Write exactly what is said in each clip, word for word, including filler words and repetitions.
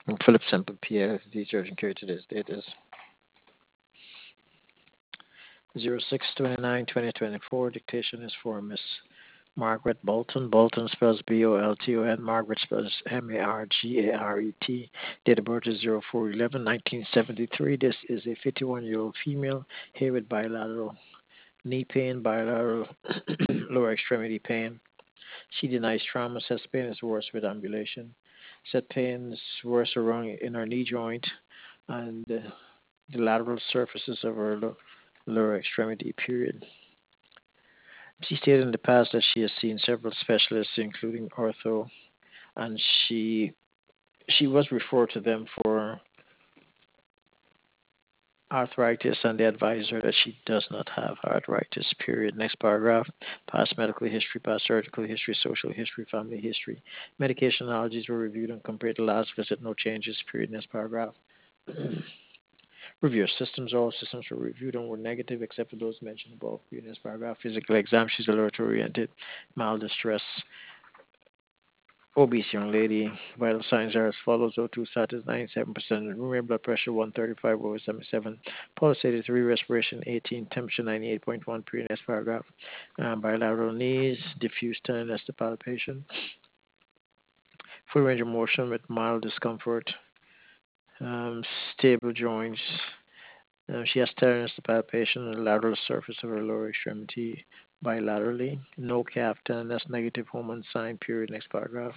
And Philip Semple, P A, the urgent care today's date is zero six twenty-nine twenty twenty-four. Dictation is for Miss Margaret Bolton. Bolton spells B O L T O N. Margaret spells M A R G A R E T. Date of birth is zero four eleven nineteen seventy-three. This is a fifty-one-year-old female here with bilateral knee pain, bilateral lower extremity pain. She denies trauma, says pain is worse with ambulation. Said pain is worse around in her knee joint and uh, the lateral surfaces of her lo- lower extremity, period. She stated in the past that she has seen several specialists, including ortho, and she she was referred to them for arthritis, and they advised her that she does not have arthritis. Period. Next paragraph. Past medical history, past surgical history, social history, family history. Medication allergies were reviewed and compared to last visit. No changes. Period. Next paragraph. Review systems. All systems were reviewed and were negative except for those mentioned above. Period. Next paragraph. Physical exam. She's alert oriented. Mild distress. Obese young lady. Vital signs are as follows: O two status ninety-seven percent, room blood pressure one thirty-five over seventy-seven, pulse eighty-three, respiration eighteen, temperature ninety-eight point one. Pre next paragraph. Um, bilateral knees, diffuse tenderness to palpation, full range of motion with mild discomfort, um, stable joints. Uh, she has tenderness to palpation on the lateral surface of her lower extremity bilaterally. No calf tenderness, negative hormone sign. Period. Next paragraph.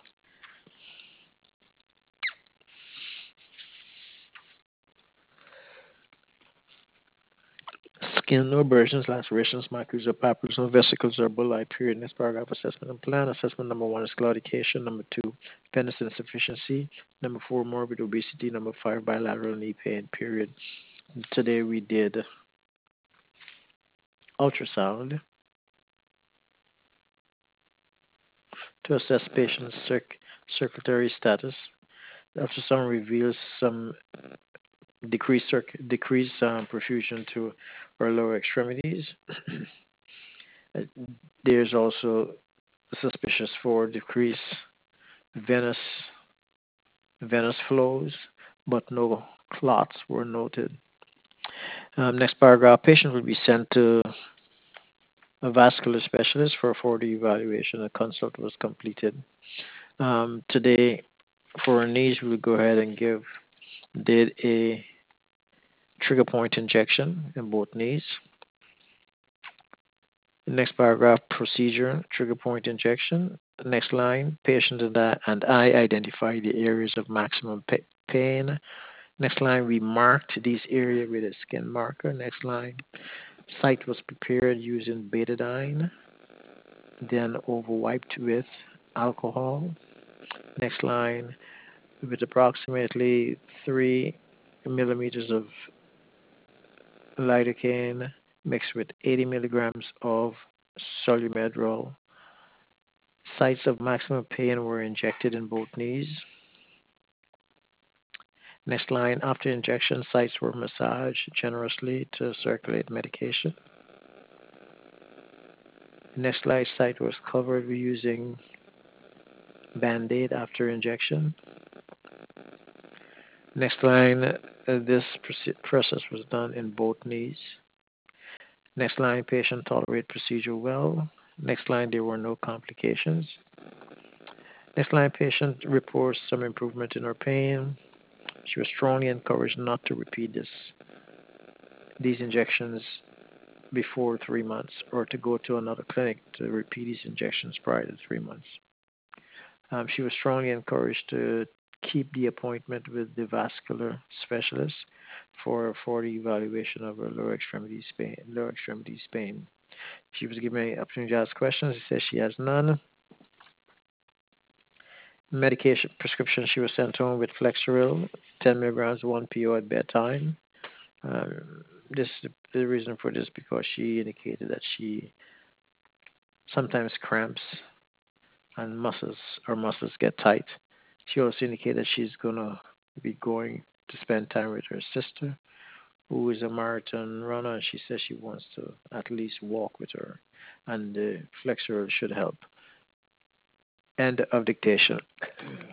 Skin, no abrasions, lacerations, maculae, or papules, no vesicles or bulli. Period. Next paragraph. Assessment and plan. Assessment number one is claudication. Number two, venous insufficiency. Number four, morbid obesity. Number five, bilateral knee pain. Period. Today we did ultrasound to assess patient's circ- circulatory status. The ultrasound reveals some decreased circ- decreased um, perfusion to our lower extremities. Uh, There's also suspicious for decreased venous venous flows, but no clots were noted. Um, next paragraph, patient will be sent to a vascular specialist for a forty evaluation. A consult was completed. Um, today, for our knees, we'll go ahead and give, did a trigger point injection in both knees. Next paragraph, procedure, trigger point injection. Next line, patient and I, and I identify the areas of maximum pa- pain. Next line, we marked these areas with a skin marker. Next line, site was prepared using betadine, then overwiped with alcohol. Next line, with approximately three millimeters of lidocaine mixed with eighty milligrams of solumedrol. Sites of maximum pain were injected in both knees. Next line, after injection, sites were massaged generously to circulate medication. Next slide, site was covered using Band-Aid after injection. Next line, uh, this process was done in both knees. Next line, patient tolerated procedure well. Next line, there were no complications. Next line, patient reports some improvement in her pain. She was strongly encouraged not to repeat this these injections before three months or to go to another clinic to repeat these injections prior to three months. Um, she was strongly encouraged to keep the appointment with the vascular specialist for for the evaluation of her lower extremities pain. Lower extremities pain. She was given an opportunity to ask questions. She says she has none. Medication prescription, she was sent home with Flexeril, ten milligrams, one P O at bedtime. Um, this the reason for this because she indicated that she sometimes cramps and muscles or muscles get tight. She also indicated she's gonna be going to spend time with her sister, who is a marathon runner, and she says she wants to at least walk with her, and the Flexeril should help. End of dictation.